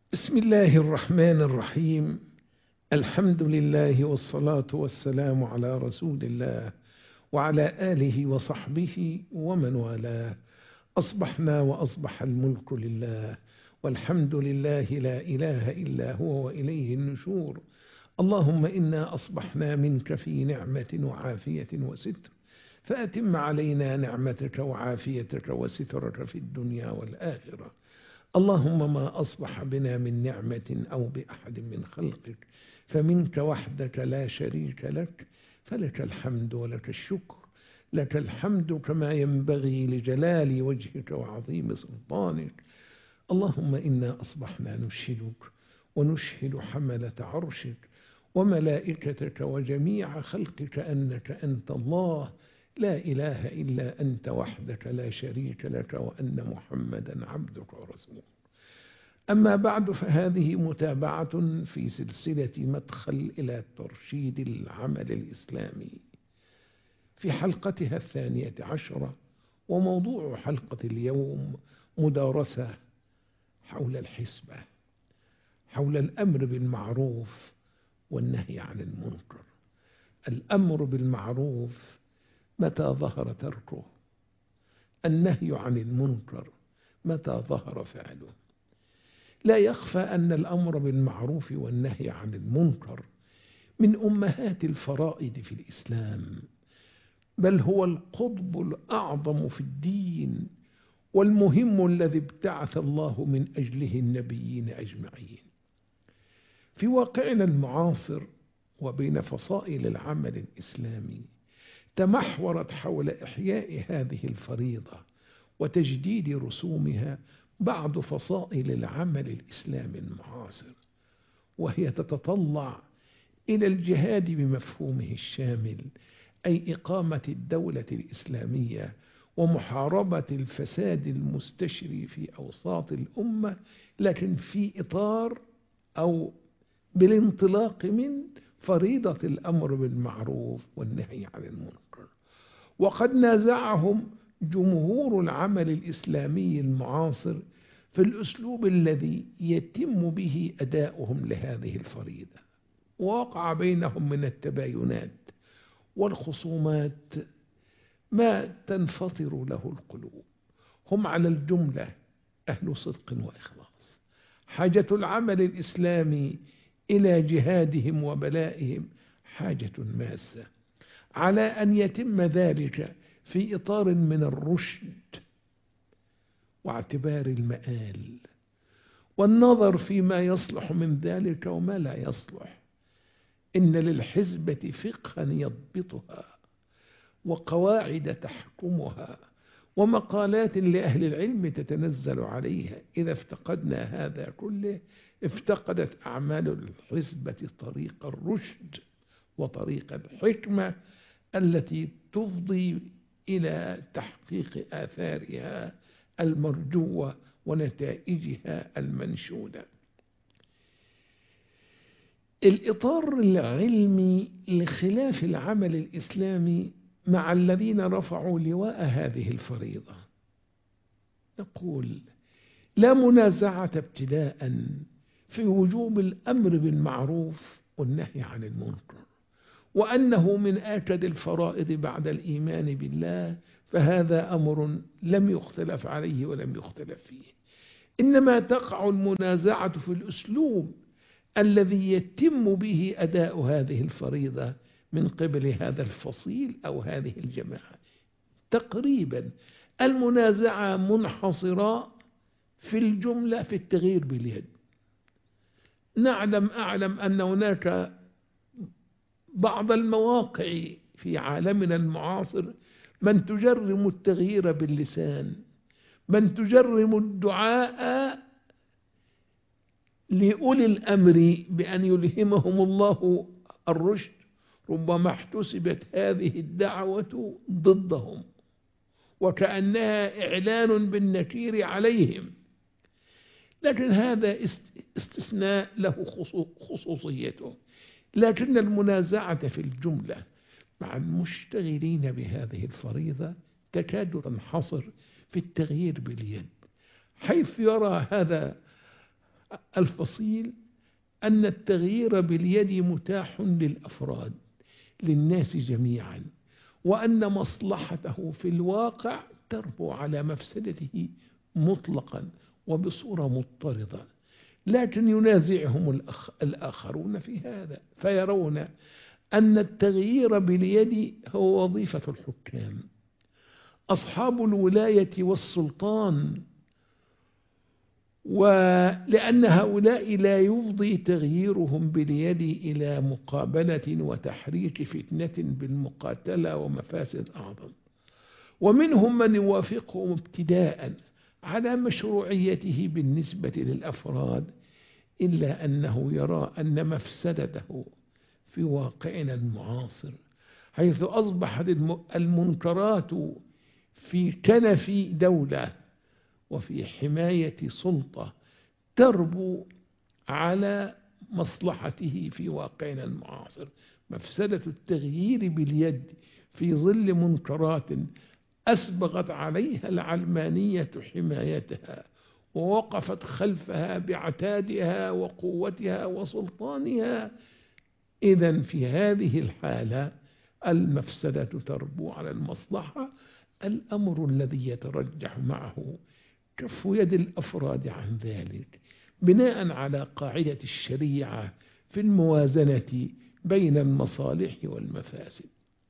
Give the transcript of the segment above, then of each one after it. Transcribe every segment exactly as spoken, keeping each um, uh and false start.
بسم الله الرحمن الرحيم. الحمد لله والصلاة والسلام على رسول الله وعلى آله وصحبه ومن والاه. أصبحنا وأصبح الملك لله، والحمد لله لا إله إلا هو وإليه النشور. اللهم إنا أصبحنا منك في نعمة وعافية وستر، فأتم علينا نعمتك وعافيتك وسترك في الدنيا والآخرة. اللهم ما أصبح بنا من نعمة أو بأحد من خلقك فمنك وحدك لا شريك لك، فلك الحمد ولك الشكر. لك الحمد كما ينبغي لجلال وجهك وعظيم سلطانك. اللهم إنا أصبحنا نشهدك ونشهد حملة عرشك وملائكتك وجميع خلقك أنك أنت الله لا إله إلا أنت وحدك لا شريك لك، وأن محمدا عبدك ورسولك. أما بعد، فهذه متابعة في سلسلة مدخل إلى ترشيد العمل الإسلامي في حلقتها الثانية عشرة، وموضوع حلقة اليوم مدارسة حول الحسبة، حول الأمر بالمعروف والنهي عن المنكر. الأمر بالمعروف متى ظهر تركه، النهي عن المنكر متى ظهر فعله. لا يخفى أن الأمر بالمعروف والنهي عن المنكر من أمهات الفرائض في الإسلام، بل هو القطب الأعظم في الدين والمهم الذي ابتعث الله من أجله النبيين أجمعين. في واقعنا المعاصر وبين فصائل العمل الإسلامي تمحورت حول إحياء هذه الفريضة وتجديد رسومها بعض فصائل العمل الإسلامي المعاصر، وهي تتطلع إلى الجهاد بمفهومه الشامل، أي إقامة الدولة الإسلامية ومحاربة الفساد المستشري في أوساط الأمة، لكن في إطار أو بالانطلاق من فريضة الأمر بالمعروف والنهي عن المنكر. وقد نازعهم جمهور العمل الإسلامي المعاصر في الأسلوب الذي يتم به أداؤهم لهذه الفريضة، ووقع بينهم من التباينات والخصومات ما تنفطر له القلوب. هم على الجملة أهل صدق وإخلاص، حاجة العمل الإسلامي إلى جهادهم وبلائهم حاجة ماسة، على أن يتم ذلك في إطار من الرشد واعتبار المآل والنظر فيما يصلح من ذلك وما لا يصلح. إن للحزبة فقها يضبطها وقواعد تحكمها ومقالات لأهل العلم تتنزل عليها. إذا افتقدنا هذا كله افتقدت أعمال الحزبة طريق الرشد وطريق الحكمة التي تفضي إلى تحقيق آثارها المرجوة ونتائجها المنشودة. الإطار العلمي لخلاف العمل الإسلامي مع الذين رفعوا لواء هذه الفريضة، نقول لا منازعة ابتداء في وجوب الأمر بالمعروف والنهي عن المنكر، وأنه من آكد الفرائض بعد الإيمان بالله، فهذا أمر لم يختلف عليه ولم يختلف فيه. إنما تقع المنازعة في الأسلوب الذي يتم به أداء هذه الفريضة من قبل هذا الفصيل أو هذه الجماعة. تقريبا المنازعة منحصرة في الجملة في التغيير باليد. نعلم أعلم أن هناك بعض المواقع في عالمنا المعاصر من تجرم التغيير باللسان، من تجرم الدعاء لأولي الأمر بأن يلهمهم الله الرشد، ربما احتسبت هذه الدعوة ضدهم وكأنها إعلان بالنكير عليهم، لكن هذا استثناء له خصوصيته. لكن المنازعة في الجملة مع المشتغلين بهذه الفريضة تكاد تنحصر في التغيير باليد، حيث يرى هذا الفصيل أن التغيير باليد متاح للأفراد للناس جميعا، وأن مصلحته في الواقع تربو على مفسدته مطلقا وبصورة مضطردة، لكن ينازعهم الأخ الآخرون في هذا، فيرون أن التغيير باليد هو وظيفة الحكام أصحاب الولاية والسلطان، ولأن هؤلاء لا يفضي تغييرهم باليد إلى مقابلة وتحريك فتنة بالمقاتلة ومفاسد أعظم. ومنهم من يوافقهم ابتداء على مشروعيته بالنسبة للأفراد، إلا أنه يرى أن مفسدته في واقعنا المعاصر، حيث أصبحت المنكرات في كنف دولة وفي حماية سلطة تربو على مصلحته في واقعنا المعاصر. مفسدة التغيير باليد في ظل منكرات أسبغت عليها العلمانية حمايتها ووقفت خلفها بعتادها وقوتها وسلطانها، إذن في هذه الحالة المفسدة تربو على المصلحة، الأمر الذي يترجح معه كف يد الأفراد عن ذلك بناء على قاعدة الشريعة في الموازنة بين المصالح والمفاسد.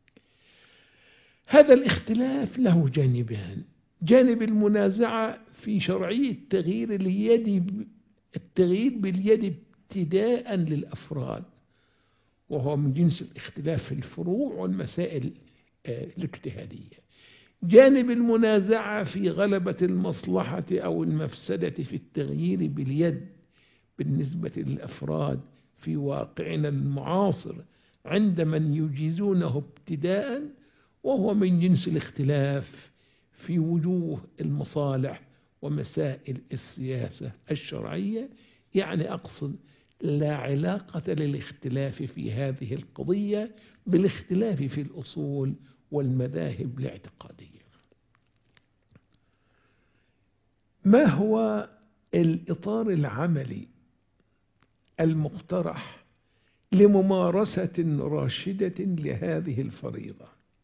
هذا الاختلاف له جانبان: جانب المنازعة في شرعية تغيير اليد التغيير باليد ابتداء للأفراد، وهو من جنس الاختلاف في الفروع والمسائل الاجتهادية. جانب المنازعة في غلبة المصلحة أو المفسدة في التغيير باليد بالنسبة للأفراد في واقعنا المعاصر عند من يجيزونه ابتداء، وهو من جنس الاختلاف في وجوه المصالح ومسائل السياسة الشرعية. يعني أقصد لا علاقة للاختلاف في هذه القضية بالاختلاف في الأصول والمذاهب الاعتقادية. ما هو الإطار العملي المقترح لممارسة راشدة لهذه الفريضة؟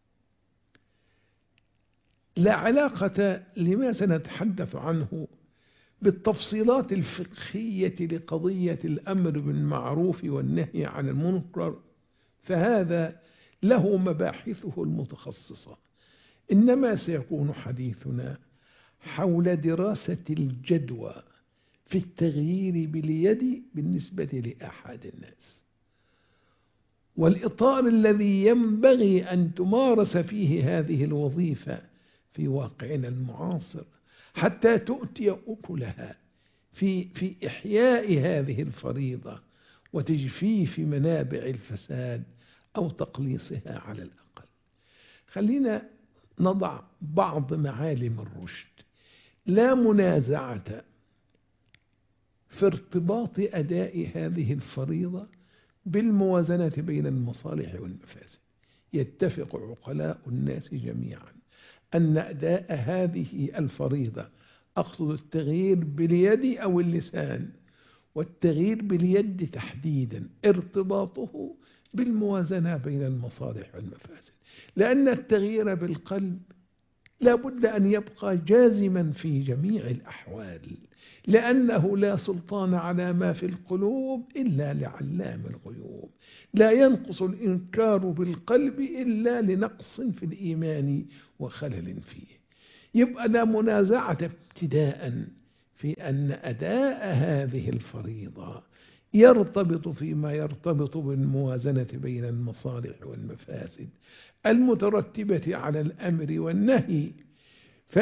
لا علاقة لما سنتحدث عنه بالتفصيلات الفقهية لقضية الأمر بالمعروف والنهي عن المنكر، فهذا له مباحثه المتخصصة، إنما سيكون حديثنا حول دراسة الجدوى في التغيير باليد بالنسبة لأحد الناس، والإطار الذي ينبغي أن تمارس فيه هذه الوظيفة في واقعنا المعاصر حتى تؤتي أكلها في في إحياء هذه الفريضة وتجفيف منابع الفساد أو تقليصها على الأقل. خلينا نضع بعض معالم الرشد. لا منازعة في ارتباط أداء هذه الفريضة بالموازنة بين المصالح والمفاسد. يتفق عقلاء الناس جميعا أن أداء هذه الفريضة، أقصد التغيير باليد أو اللسان، والتغيير باليد تحديدا ارتباطه بالموازنة بين المصالح والمفاسد، لأن التغيير بالقلب لا بد أن يبقى جازما في جميع الأحوال، لأنه لا سلطان على ما في القلوب إلا لعلام الغيوب. لا ينقص الإنكار بالقلب إلا لنقص في الإيمان وخلل فيه. يبقى لا منازعة ابتداء في أن أداء هذه الفريضة يرتبط فيما يرتبط بالموازنة بين المصالح والمفاسد المترتبة على الأمر والنهي. ف...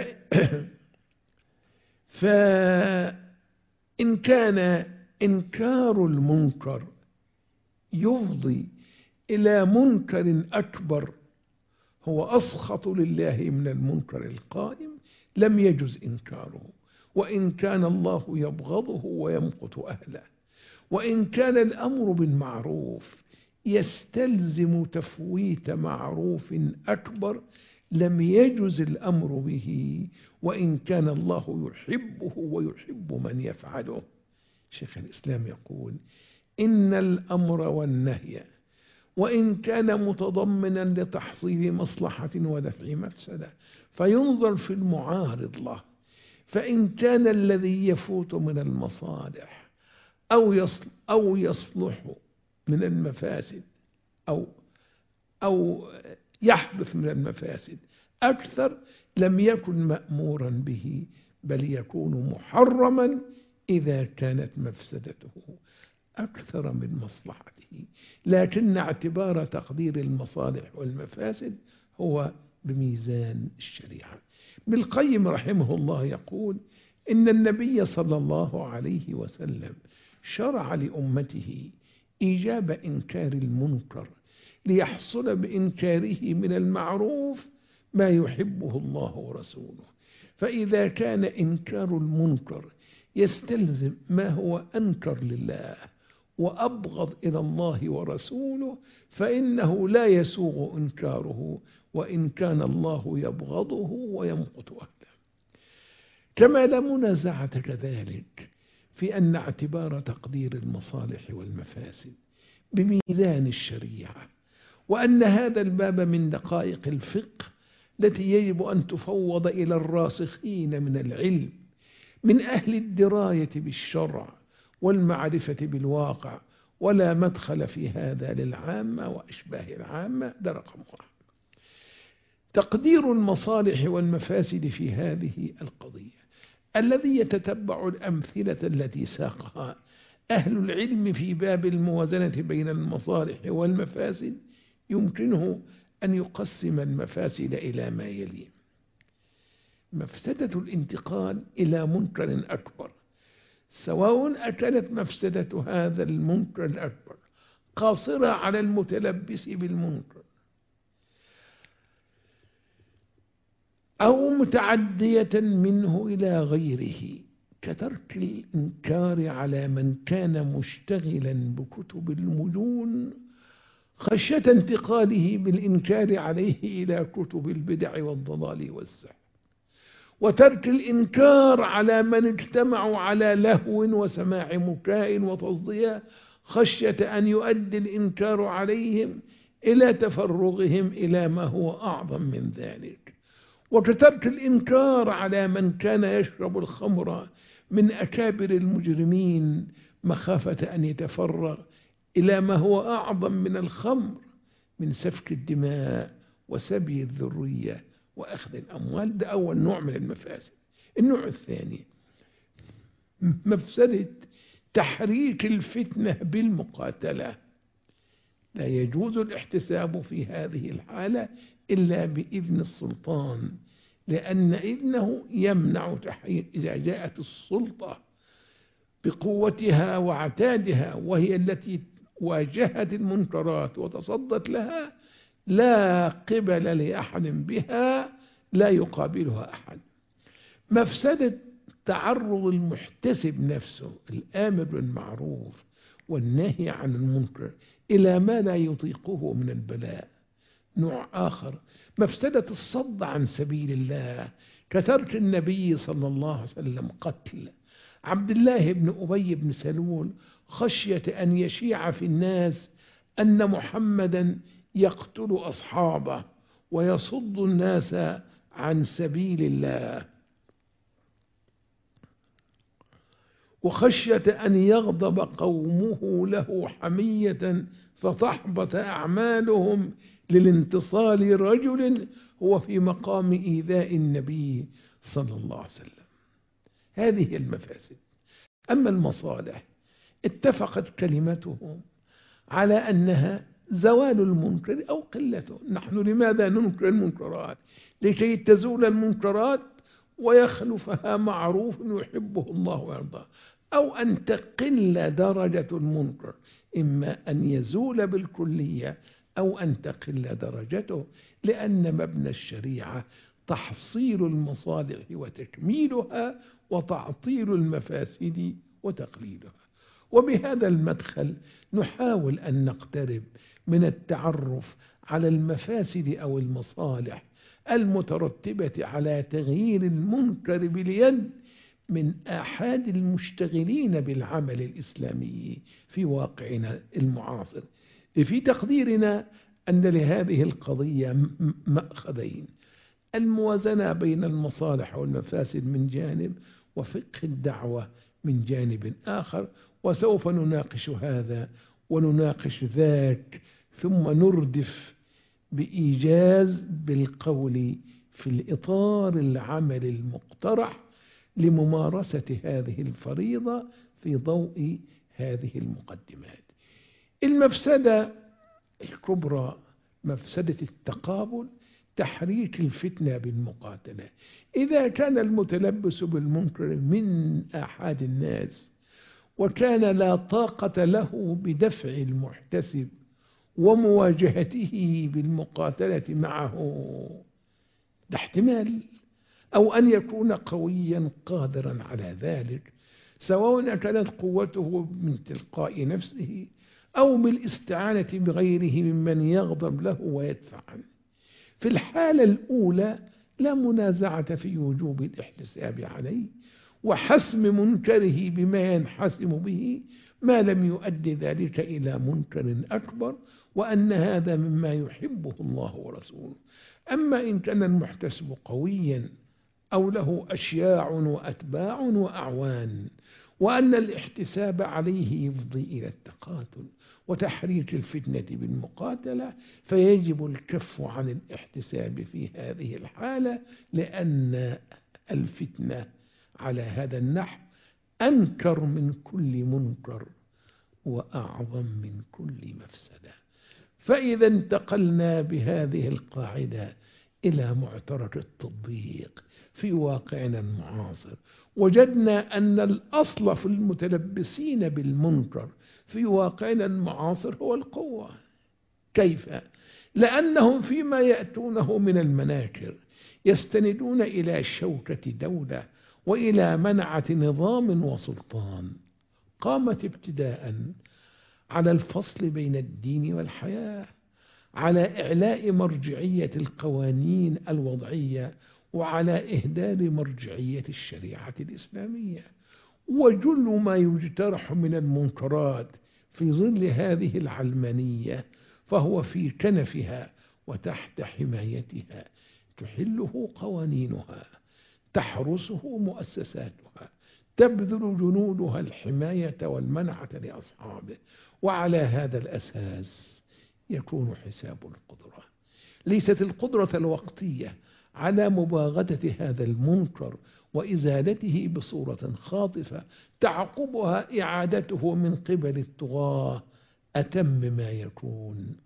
فإن كان إنكار المنكر يفضي إلى منكر أكبر هو أسخط لله من المنكر القائم لم يجز إنكاره، وإن كان الله يبغضه ويمقت أهله. وإن كان الأمر بالمعروف يستلزم تفويت معروف أكبر لم يجز الأمر به، وإن كان الله يحبه ويحب من يفعله. شيخ الإسلام يقول إن الأمر والنهي وإن كان متضمنا لتحصيل مصلحة ودفع مفسدة فينظر في المعارض له، فإن كان الذي يفوت من المصالح أو يصلح, أو يصلح من المفاسد أو, أو يحدث من المفاسد أكثر لم يكن مأمورا به، بل يكون محرما إذا كانت مفسدته أكثر من مصلحته. لكن اعتبار تقدير المصالح والمفاسد هو بميزان الشريعة. ابن القيم رحمه الله يقول إن النبي صلى الله عليه وسلم شرع لأمته إيجاب إنكار المنكر ليحصل بإنكاره من المعروف ما يحبه الله ورسوله، فإذا كان إنكار المنكر يستلزم ما هو أنكر لله وأبغض إلى الله ورسوله فإنه لا يسوغ إنكاره وإن كان الله يبغضه ويمقت أهله. كما لا منازعة كذلك في أن اعتبار تقدير المصالح والمفاسد بميزان الشريعة، وأن هذا الباب من دقائق الفقه التي يجب أن تفوض إلى الراسخين من العلم من أهل الدراية بالشرع والمعرفة بالواقع، ولا مدخل في هذا للعامة وأشباه العامة. ده رقم واحد. تقدير المصالح والمفاسد في هذه القضية الذي يتتبع الأمثلة التي ساقها أهل العلم في باب الموازنة بين المصالح والمفاسد يمكنه أن يقسم المفاسد إلى ما يلي: مفسدة الانتقال إلى منكر أكبر، سواء أكانت مفسدة هذا المنكر الأكبر قاصرة على المتلبس بالمنكر أو متعدية منه إلى غيره، كترك الإنكار على من كان مشتغلا بكتب المجون خشية انتقاله بالإنكار عليه إلى كتب البدع والضلال والسحر، وترك الإنكار على من اجتمعوا على لهو وسماع مكاء وتصدية خشية أن يؤدي الإنكار عليهم إلى تفرغهم إلى ما هو أعظم من ذلك، وكترك الإنكار على من كان يشرب الخمر من أكابر المجرمين مخافة أن يتفرغ إلى ما هو أعظم من الخمر من سفك الدماء وسبي الذرية وأخذ الأموال. ده أول نوع من المفاسد. النوع الثاني مفسدة تحريك الفتنة بالمقاتلة. لا يجوز الاحتساب في هذه الحالة إلا بإذن السلطان، لأن إذنه يمنع تحريك. إذا جاءت السلطة بقوتها وعتادها وهي التي واجهت المنكرات وتصدت لها لا قبل لأحد بها، لا يقابلها أحد. مفسدة تعرض المحتسب نفسه الآمر بالمعروف والنهي عن المنكر إلى ما لا يطيقه من البلاء. نوع آخر مفسدة الصد عن سبيل الله، كترك النبي صلى الله عليه وسلم قتل عبد الله بن أبي بن سلول خشية أن يشيع في الناس أن محمدا يقتل أصحابه ويصد الناس عن سبيل الله، وخشية أن يغضب قومه له حمية فتحبط أعمالهم للانتصار لرجل هو في مقام إيذاء النبي صلى الله عليه وسلم. هذه المفاسد. أما المصالح اتفقت كلمتهم على أنها زوال المنكر أو قلته. نحن لماذا ننكر المنكرات؟ لكي تزول المنكرات ويخلفها معروف يحبه الله ويرضاه، أو أن تقل درجة المنكر، إما أن يزول بالكلية أو أن تقل درجته، لأن مبنى الشريعة تحصيل المصالح وتكميلها وتعطيل المفاسد وتقليلها. وبهذا المدخل نحاول أن نقترب من التعرف على المفاسد أو المصالح المترتبة على تغيير المنكر باليد من آحاد المشتغلين بالعمل الإسلامي في واقعنا المعاصر. في تقديرنا أن لهذه القضية مأخذين: الموازنة بين المصالح والمفاسد من جانب، وفقه الدعوة من جانب آخر، وسوف نناقش هذا ونناقش ذاك، ثم نردف بإيجاز بالقول في الإطار العمل المقترح لممارسة هذه الفريضة في ضوء هذه المقدمات. المفسدة الكبرى مفسدة التقابل، تحريك الفتنة بالمقاتلة. إذا كان المتلبس بالمنكر من آحاد الناس وكان لا طاقة له بدفع المحتسب ومواجهته بالمقاتلة معه، ده احتمال، أو أن يكون قويا قادرا على ذلك، سواء كانت قوته من تلقاء نفسه أو بالاستعانة بغيره ممن يغضب له ويدفع عنه. في الحالة الأولى لا منازعة في وجوب الاحتساب عليه وحسم منكره بما ينحسم به، ما لم يؤدي ذلك إلى منكر أكبر، وأن هذا مما يحبه الله ورسوله. أما إن كان المحتسب قويا أو له أشياع وأتباع وأعوان، وأن الاحتساب عليه يفضي إلى التقاتل وتحريك الفتنة بالمقاتلة، فيجب الكف عن الاحتساب في هذه الحالة، لأن الفتنة على هذا النحو أنكر من كل منكر وأعظم من كل مفسدة. فإذا انتقلنا بهذه القاعدة إلى معترك التطبيق في واقعنا المعاصر، وجدنا أن الأصل في المتلبسين بالمنكر في واقعنا المعاصر هو القوة. كيف؟ لأنهم فيما يأتونه من المناكر يستندون إلى شوكة دولة وإلى منعة نظام وسلطان قامت ابتداء على الفصل بين الدين والحياة، على إعلاء مرجعية القوانين الوضعية، وعلى إهدار مرجعية الشريعة الإسلامية. وجل ما يجترح من المنكرات في ظل هذه العلمانية فهو في كنفها وتحت حمايتها، تحله قوانينها، تحرسه مؤسساتها، تبذل جنودها الحماية والمنعة لأصحابه. وعلى هذا الأساس يكون حساب القدرة، ليست القدرة الوقتية على مباغتة هذا المنكر وإزالته بصورة خاطفة تعقبها إعادته من قبل الطغاة أتم ما يكون.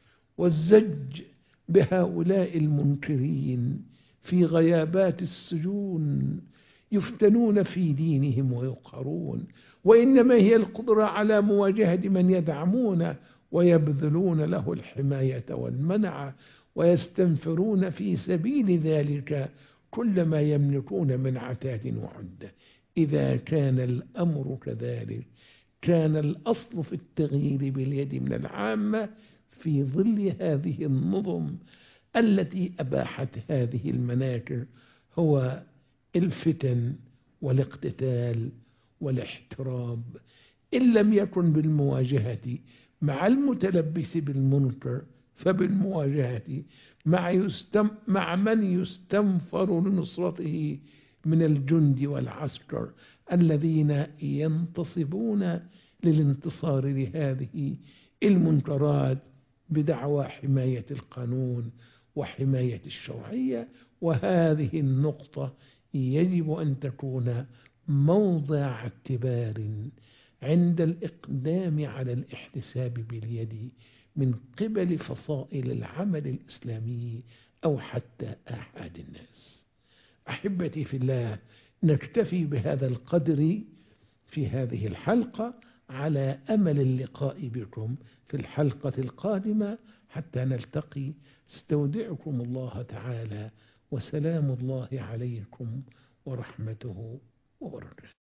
والزج بهؤلاء المنكرين في غيابات السجون يفتنون في دينهم ويقهرون، وإنما هي القدرة على مواجهة من يدعمون ويبذلون له الحماية والمنع، ويستنفرون في سبيل ذلك كل ما يملكون من عتاد وعدة. إذا كان الأمر كذلك كان الأصل في التغيير باليد من العامة في ظل هذه النظم التي أباحت هذه المناكر هو الفتن والاقتتال والاحتراب، إن لم يكن بالمواجهة مع المتلبس بالمنكر فبالمواجهة مع, يستم مع من يستنفر لنصرته من الجند والعسكر الذين ينتصبون للانتصار لهذه المنكرات بدعوى حماية القانون وحماية الشرعية. وهذه النقطة يجب أن تكون موضع اعتبار عند الإقدام على الاحتساب باليد من قبل فصائل العمل الإسلامي أو حتى آحاد الناس. أحبتي في الله، نكتفي بهذا القدر في هذه الحلقة على أمل اللقاء بكم في الحلقة القادمة. حتى نلتقي، استودعكم الله تعالى، وسلام الله عليكم ورحمته وبركاته.